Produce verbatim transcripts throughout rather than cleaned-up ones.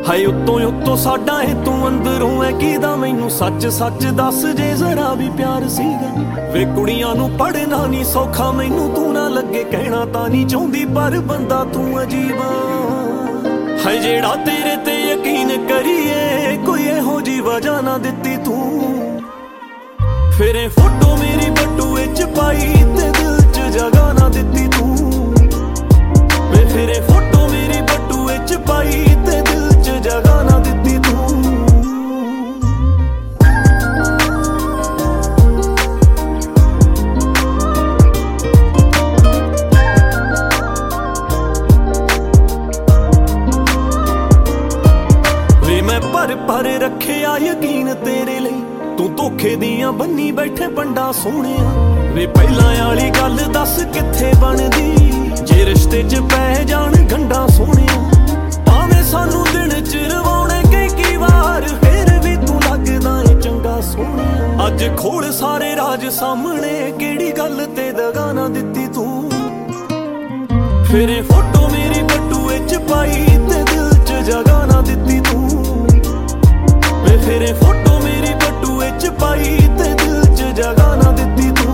ਹਾਏ ਉੱਤੋਂ ਉੱਤੋਂ ਸਾਡਾ ਏ ਤੂੰ ਅੰਦਰੋਂ ਐ ਕਿਦਾ ਮੈਨੂੰ ਸੱਚ ਸੱਚ ਦੱਸ ਜੇ ਜ਼ਰਾ ਵੀ ਪਿਆਰ ਸੀਗਾ ਵੇ ਕੁੜੀਆਂ ਨੂੰ ਪੜਨਾ ਨਹੀਂ ਸੌਖਾ ਮੈਨੂੰ ਤੂੰ ਨਾ ਲੱਗੇ ਕਹਿਣਾ ਤਾਂ ਨਹੀਂ ਚਾਹੁੰਦੀ ਪਰ ਬੰਦਾ ਤੂੰ ਅਜੀਬ ਹਾਏ ਜਿਹੜਾ ਤੇਰੇ ਤੇ ਯਕੀਨ ਕਰੀਏ ਕੋਈ ਇਹੋ ਜੀ ਵਜ੍ਹਾ ਨਾ ਦਿੱਤੀ ਤੂੰ ਫਿਰ ਇਹ ਫੋਟੋ ਮੇਰੀ ਬਟੂਏ ਚ ਪਾਈ ਤੇ ਦਿਲ ਚ ਜਗ੍ਹਾ ਨਾ ਦਿੱਤੀ ਤੂੰ ਵੇ ਫਿਰ ਇਹ ਫੋਟੋ ਮੇਰੀ ਬਟੂਏ ਚ ਪਾਈ ਤੇ ਦਿਲ ਚ ਜਗ੍ਹਾ ਨਾ ਦਿੱਤੀ ਤੂੰ ਵੇ ਮੈਂ ਭਰ ਭਰ ਰੱਖਿਆ ਯਕੀਨ ਤੇਰੇ ਲਈ ਤੂੰ ਧੋਖੇ ਦੀਆਂ ਬੰਨੀ ਬੈਠੇ ਪੰਡਾ ਸੋਹਣਿਆ ਵੇ ਪਹਿਲਾਂ ਵਾਲੀ ਗੱਲ ਦੱਸ ਕਿੱਥੇ ਬਣਦੀ ਜੇ ਰਿਸ਼ਤੇ 'ਚ ਪੈ ਜਾਣ ਗੰਢਾਂ ਸੋਹਣਿਆ ਭਾਵੇਂ ਸਾਨੂੰ ਦਿਨ 'ਚ ਰਵਾਉਣੇ ਕਈ ਕਈ ਵਾਰ ਫੇਰ ਵੀ ਤੂੰ ਲੱਗਦਾ ਏ ਚੰਗਾ ਸੋਹਣਿਆ ਅੱਜ ਖੋਲ ਸਾਰੇ ਰਾਜ ਸਾਹਮਣੇ ਕਿਹੜੀ ਗੱਲ ਤੇ ਦਗਾ ਨਾ ਦਿੱਤੀ ਤੂੰ ਫਿਰ ਇਹ ਫੋਟੋ ਮੇਰੀ ਬਟੂਏ 'ਚ ਪਾਈ ਤੇ ਦਿਲ 'ਚ ਜਗ੍ਹਾ ਨਾ ਦਿੱਤੀ ਤੂੰ ਵੇ ਫਿਰ ਇਹ ਫੋਟੋ ਮੇਰੀ ਬਟੂਏ 'ਚ ਪਾਈ ਤੇ ਦਿਲ 'ਚ ਜਗ੍ਹਾ ਨਾ ਦਿੱਤੀ ਤੂੰ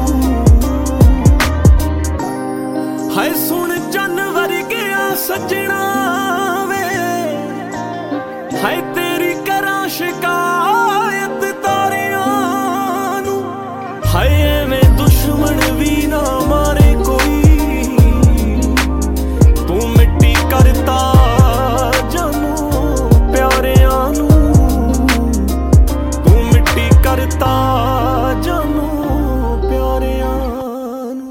ਹਾਏ ਸੁਣ ਚੰਨ ਵਰਗਿਆ ਸੱਜਣਾ ਵੇ ਹਾਏ ਤੇਰੀ ਕਰਾਂ ਸ਼ਿਕਾਇਤ ਤਾਰਿਆਂ ਨੂੰ ਹਾਏ ਐਵੇਂ ਦੁਸ਼ਮਣ ਵੀ ਨਾ ਮਾਰੇ ਕੋਈ ਤੂੰ ਮਿੱਟੀ ਕਰਤਾ ਜਾਨੂੰ ਪਿਆਰਿਆਂ ਨੂੰ ਤੂੰ ਮਿੱਟੀ ਕਰਤਾ ਜਾਨੂੰ ਪਿਆਰਿਆਂ ਨੂੰ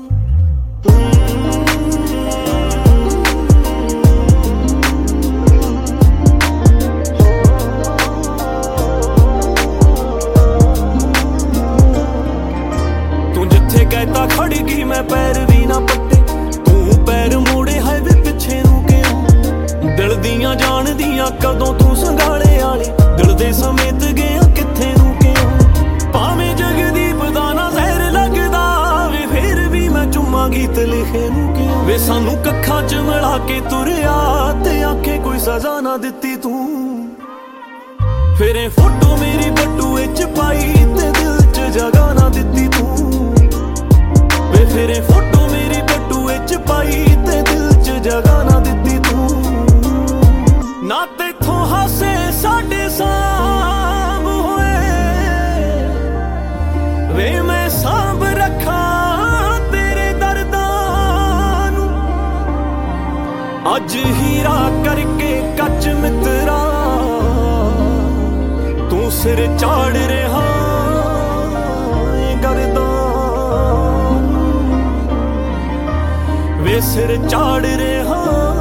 ਕਹਿਤਾ ਖੜ ਗਈ ਮੈਂ ਪੈਰ ਵੀ ਨਾ ਪੱਟੇ ਤੂੰ ਪੈਰ ਮੋੜੇ ਹੈ ਵੇ ਪਿੱਛੇ ਨੂੰ ਕਿਉਂ ਦਿਲ ਦੀਆਂ ਜਾਣਦੀਆਂ ਕਦੋਂ ਤੂੰ ਸੰਗਾਲੇ ਵਾਲੇ ਦਿਲ ਦੇ ਸਮੇਤ ਗਿਆ ਕਿੱਥੇ ਨੂੰ ਕਿਉਂ ਭਾਵੇਂ ਜਗਦੀਪ ਦਾ ਨਾ ਜ਼ਹਿਰ ਲੱਗਦਾ ਵੇ ਫੇਰ ਵੀ ਮੈਂ ਚੁੰਮਾ ਗੀਤ ਲਿਖੇ ਨੂੰ ਕਿਉਂ ਵੇ ਸਾਨੂੰ ਕੱਖਾਂ 'ਚ ਮਿਲਾ ਕੇ ਤੁਰਿਆ ਤੇ ਆਖੇ ਕੋਈ ਸਜ਼ਾ ਨਾ ਦਿੱਤੀ ਤੂੰ ਫਿਰ ਇਹ ਫੋਟੋ ਮੇਰੀ ਬਟੂਏ 'ਚ ਪਾਈ ਤੇ ਦਿਲ 'ਚ ਜਗ੍ਹਾ ਨਾ ਦਿੱਤੀ ਤੂੰ ਵੇ ਫਿਰ ਇਹ ਫੋਟੋ ਮੇਰੀ ਬਟੂਏ 'ਚ ਪਾਈ ਤੇ ਦਿਲ 'ਚ ਜਗ੍ਹਾ ਨਾ ਦਿੱਤੀ ਤੂੰ ਨਾ ਤੇਥੋਂ ਹਾਸੇ ਸਾਡੇ ਸਾਂਭ ਹੋਏ ਵੇ ਮੈਂ ਸਾਂਭ ਰੱਖਾਂ ਤੇਰੇ ਦਰਦਾਂ ਨੂੰ ਅੱਜ ਹੀਰਾ ਕਰਕੇ ਕੱਚ ਮਿੱਤਰਾ ਤੂੰ ਸਿਰ ਚਾੜ ਰਿਹਾ ਗਰਦਾਂ ਵੇ ਸਿਰ ਚਾੜ ਰਿਹਾ